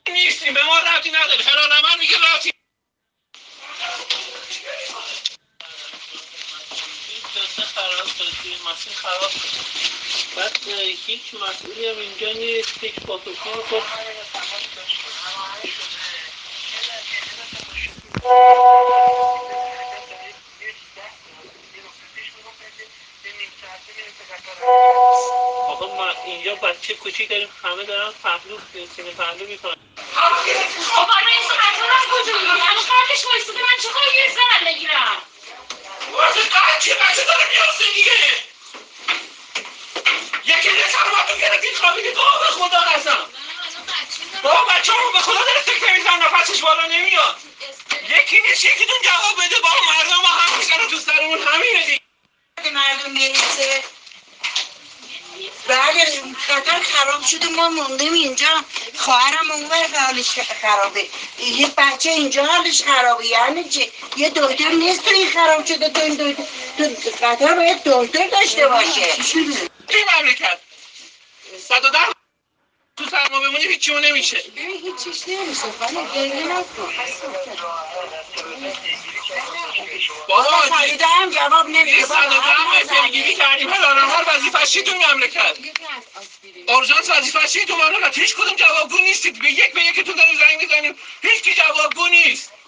نیستیم، به ما ربطی نداره. هلال من میگه ربطی خراب شد، ماشین خراب شد. بعد هیچ مسئولی هم اینجا نیست، هیچ فوتوکوپی می‌کنه. آقا ما اینجا بچه کوچیک داریم، همه دارن پهلو سینه پهلو میکنن. خب رئیس قطار از کجا میگی؟ همون کارتش وایساده، من چه کاری گیر زنم بگیرم؟ واسه قرچی بچه داره میاسته دیگه. یکی دیگه سرماتون گرفتید خوابیدید. بابا به خدا قسم، بابا بچه همون به خدا داره فکر نمیزن، نفسش بالا نمیاد. یکی نیست یکیتون جواب بده. بابا مردم ما هم میزنن تو سرمون، همینه دیگه. مردم نمیسه. بله قطار خراب شده، ما موندیم اینجا. خواهرم اونور حالش خرابه، یه بچه اینجا حالش خرابه. یعنی چی؟ یه دکتر نیست تو این خراب شده؟ تو این تو قطار باید دکتر داشته باشه. این مملکت 110 تو سرما بمونی هیچیمون نمیشه. هیچیش نمیشه، خانه گریه نکن. بابا خریده هم جواب نمیده. 110 پیگیری کردیم، هلالمار وظیفه‌ش چیه تو مملکت؟ اورژانس وظیفه‌ش چیه تو مملکت؟ هیچ کدوم جوابگو نیستید. به یکتون داریم زنگ میزنیم، هیچ کی جوابگو نیست.